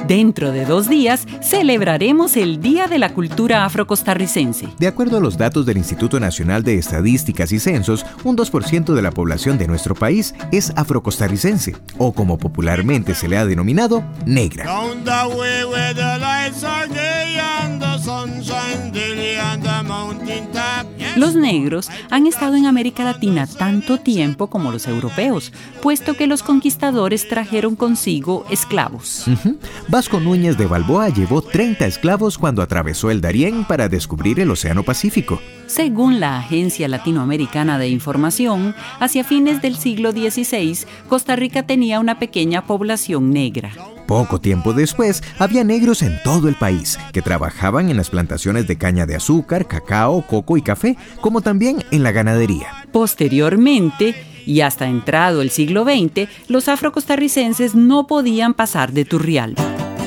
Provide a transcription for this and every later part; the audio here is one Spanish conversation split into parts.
Dentro de 2 días celebraremos el Día de la Cultura Afrocostarricense. De acuerdo a los datos del Instituto Nacional de Estadísticas y Censos, un 2% de la población de nuestro país es afrocostarricense, o como popularmente se le ha denominado, negra. Los negros han estado en América Latina tanto tiempo como los europeos, puesto que los conquistadores trajeron consigo esclavos. Vasco Núñez de Balboa llevó 30 esclavos cuando atravesó el Darién para descubrir el Océano Pacífico. Según la Agencia Latinoamericana de Información, hacia fines del siglo XVI, Costa Rica tenía una pequeña población negra. Poco tiempo después, había negros en todo el país, que trabajaban en las plantaciones de caña de azúcar, cacao, coco y café, como también en la ganadería. Posteriormente, y hasta entrado el siglo XX, los afrocostarricenses no podían pasar de Turrialba.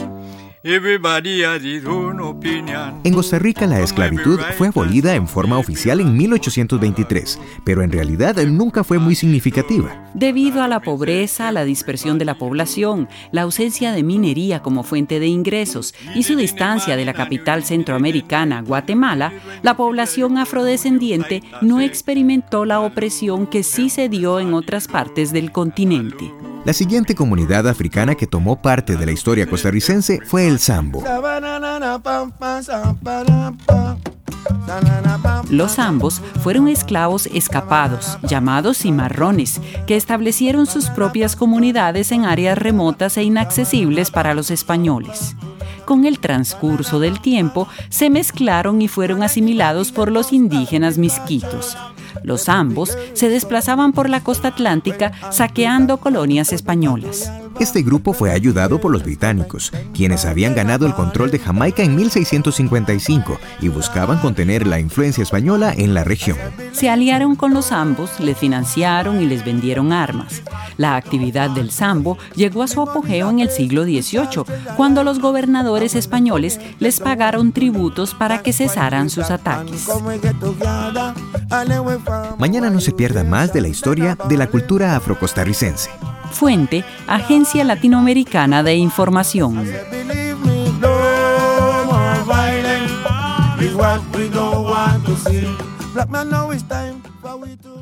En Costa Rica la esclavitud fue abolida en forma oficial en 1823, pero en realidad nunca fue muy significativa. Debido a la pobreza, la dispersión de la población, la ausencia de minería como fuente de ingresos y su distancia de la capital centroamericana, Guatemala, la población afrodescendiente no experimentó la opresión que sí se dio en otras partes del continente. La siguiente comunidad africana que tomó parte de la historia costarricense fue el Sambo. Los Sambos fueron esclavos escapados, llamados cimarrones, que establecieron sus propias comunidades en áreas remotas e inaccesibles para los españoles. Con el transcurso del tiempo, se mezclaron y fueron asimilados por los indígenas misquitos. Los Sambos se desplazaban por la costa atlántica saqueando colonias españolas. Este grupo fue ayudado por los británicos, quienes habían ganado el control de Jamaica en 1655 y buscaban contener la influencia española en la región. Se aliaron con los Sambos, les financiaron y les vendieron armas. La actividad del Sambo llegó a su apogeo en el siglo XVIII, cuando los gobernadores españoles les pagaron tributos para que cesaran sus ataques. Mañana no se pierda más de la historia de la cultura afrocostarricense. Fuente: Agencia Latinoamericana de Información. Black man, now it's time for we to